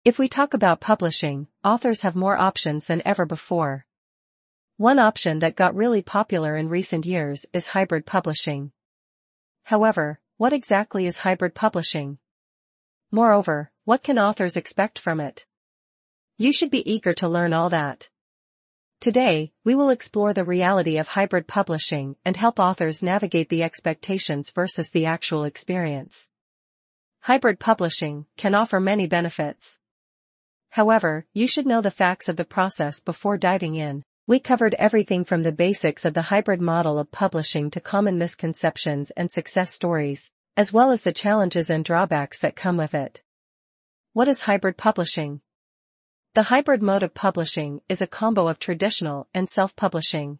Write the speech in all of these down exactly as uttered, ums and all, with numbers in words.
If we talk about publishing, authors have more options than ever before. One option that got really popular in recent years is hybrid publishing. However, what exactly is hybrid publishing? Moreover, what can authors expect from it? You should be eager to learn all that. Today, we will explore the reality of hybrid publishing and help authors navigate the expectations versus the actual experience. Hybrid publishing can offer many benefits. However, you should know the facts of the process before diving in. We covered everything from the basics of the hybrid model of publishing to common misconceptions and success stories, as well as the challenges and drawbacks that come with it. What is hybrid publishing? The hybrid mode of publishing is a combo of traditional and self-publishing.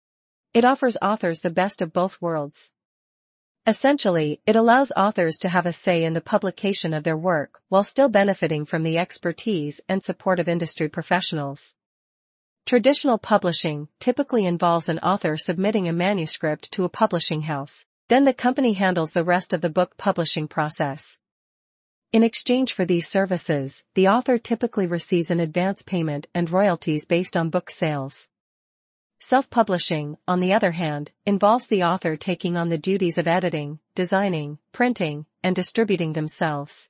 It offers authors the best of both worlds. Essentially, it allows authors to have a say in the publication of their work while still benefiting from the expertise and support of industry professionals. Traditional publishing typically involves an author submitting a manuscript to a publishing house. Then the company handles the rest of the book publishing process. In exchange for these services, the author typically receives an advance payment and royalties based on book sales. Self-publishing, on the other hand, involves the author taking on the duties of editing, designing, printing, and distributing themselves.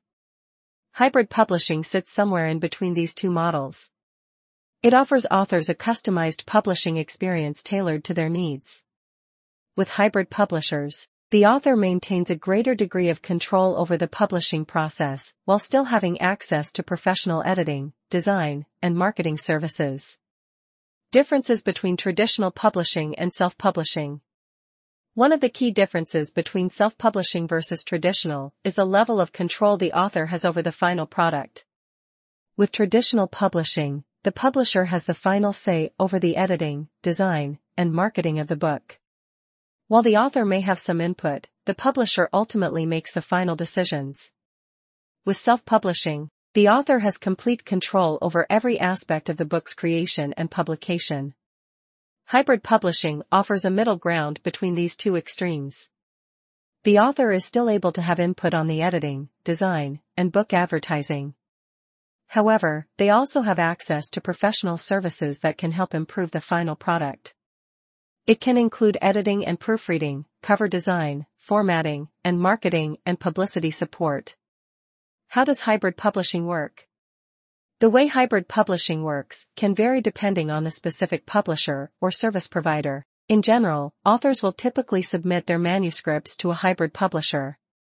Hybrid publishing sits somewhere in between these two models. It offers authors a customized publishing experience tailored to their needs. With hybrid publishers, the author maintains a greater degree of control over the publishing process while still having access to professional editing, design, and marketing services. Differences between traditional publishing and self-publishing. One of the key differences between self-publishing versus traditional is the level of control the author has over the final product. With traditional publishing, the publisher has the final say over the editing, design, and marketing of the book. While the author may have some input, the publisher ultimately makes the final decisions. With self-publishing, the author has complete control over every aspect of the book's creation and publication. Hybrid publishing offers a middle ground between these two extremes. The author is still able to have input on the editing, design, and book advertising. However, they also have access to professional services that can help improve the final product. It can include editing and proofreading, cover design, formatting, and marketing and publicity support. How does hybrid publishing work? The way hybrid publishing works can vary depending on the specific publisher or service provider. In general, authors will typically submit their manuscripts to a hybrid publisher.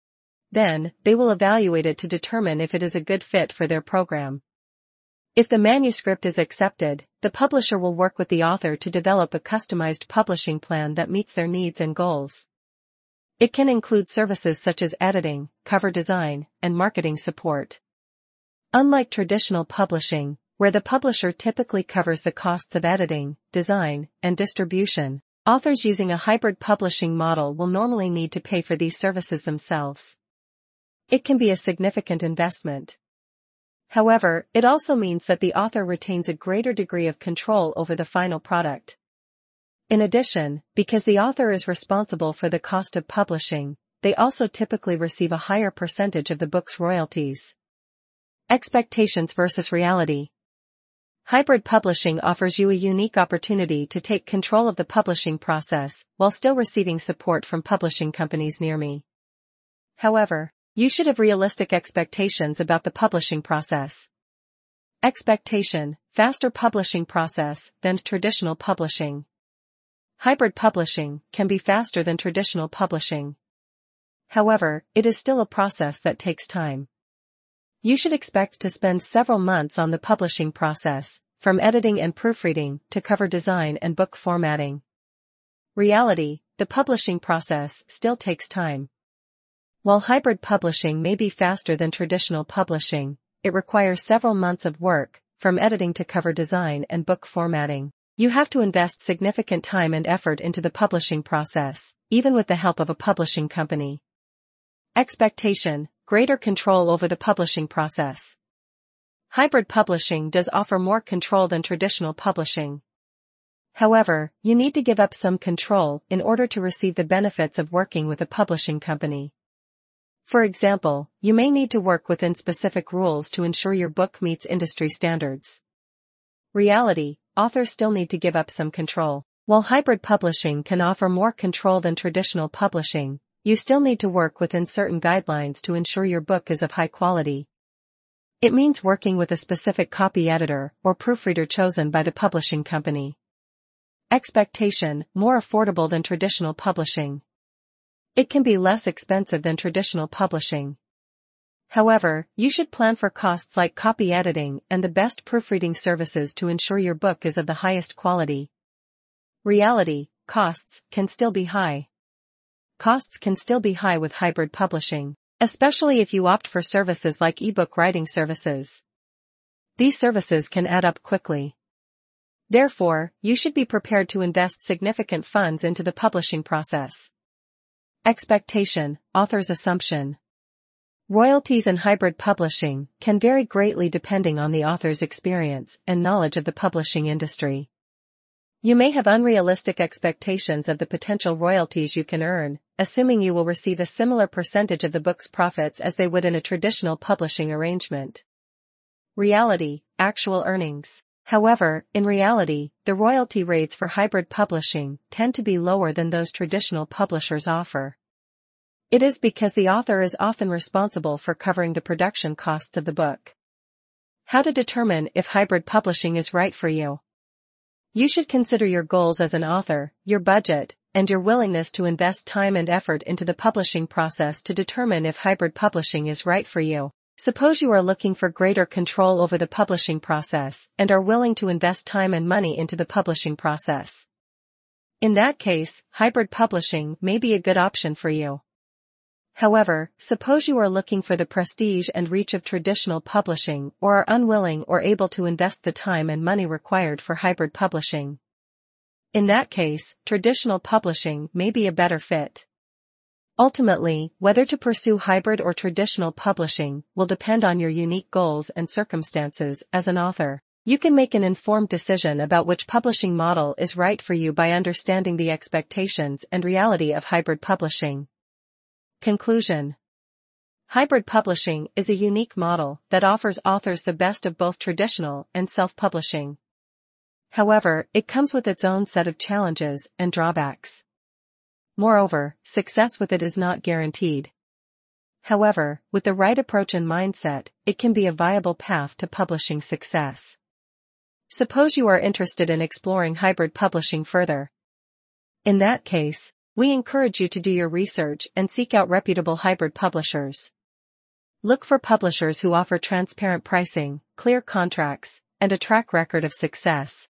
Then, they will evaluate it to determine if it is a good fit for their program. If the manuscript is accepted, the publisher will work with the author to develop a customized publishing plan that meets their needs and goals. It can include services such as editing, cover design, and marketing support. Unlike traditional publishing, where the publisher typically covers the costs of editing, design, and distribution, authors using a hybrid publishing model will normally need to pay for these services themselves. It can be a significant investment. However, it also means that the author retains a greater degree of control over the final product. In addition, because the author is responsible for the cost of publishing, they also typically receive a higher percentage of the book's royalties. Expectations versus reality. Hybrid publishing offers you a unique opportunity to take control of the publishing process while still receiving support from publishing companies near me. However, you should have realistic expectations about the publishing process. Expectation: faster publishing process than traditional publishing. Hybrid publishing can be faster than traditional publishing. However, it is still a process that takes time. You should expect to spend several months on the publishing process, from editing and proofreading to cover design and book formatting. Reality: the publishing process still takes time. While hybrid publishing may be faster than traditional publishing, it requires several months of work, from editing to cover design and book formatting. You have to invest significant time and effort into the publishing process, even with the help of a publishing company. Expectation: greater control over the publishing process. Hybrid publishing does offer more control than traditional publishing. However, you need to give up some control in order to receive the benefits of working with a publishing company. For example, you may need to work within specific rules to ensure your book meets industry standards. Reality, authors still need to give up some control. While hybrid publishing can offer more control than traditional publishing, you still need to work within certain guidelines to ensure your book is of high quality. It means working with a specific copy editor or proofreader chosen by the publishing company. Expectation, more affordable than traditional publishing. It can be less expensive than traditional publishing. However, you should plan for costs like copy editing and the best proofreading services to ensure your book is of the highest quality. Reality, costs can still be high. Costs can still be high with hybrid publishing, especially if you opt for services like ebook writing services. These services can add up quickly. Therefore, you should be prepared to invest significant funds into the publishing process. Expectation, author's assumption. Royalties in hybrid publishing can vary greatly depending on the author's experience and knowledge of the publishing industry. You may have unrealistic expectations of the potential royalties you can earn, assuming you will receive a similar percentage of the book's profits as they would in a traditional publishing arrangement. Reality, actual earnings. However, in reality, the royalty rates for hybrid publishing tend to be lower than those traditional publishers offer. It is because the author is often responsible for covering the production costs of the book. How to determine if hybrid publishing is right for you? You should consider your goals as an author, your budget, and your willingness to invest time and effort into the publishing process to determine if hybrid publishing is right for you. Suppose you are looking for greater control over the publishing process and are willing to invest time and money into the publishing process. In that case, hybrid publishing may be a good option for you. However, suppose you are looking for the prestige and reach of traditional publishing or are unwilling or able to invest the time and money required for hybrid publishing. In that case, traditional publishing may be a better fit. Ultimately, whether to pursue hybrid or traditional publishing will depend on your unique goals and circumstances as an author. You can make an informed decision about which publishing model is right for you by understanding the expectations and reality of hybrid publishing. Conclusion. Hybrid publishing is a unique model that offers authors the best of both traditional and self-publishing. However, it comes with its own set of challenges and drawbacks. Moreover, success with it is not guaranteed. However, with the right approach and mindset, it can be a viable path to publishing success. Suppose you are interested in exploring hybrid publishing further. In that case, we encourage you to do your research and seek out reputable hybrid publishers. Look for publishers who offer transparent pricing, clear contracts, and a track record of success.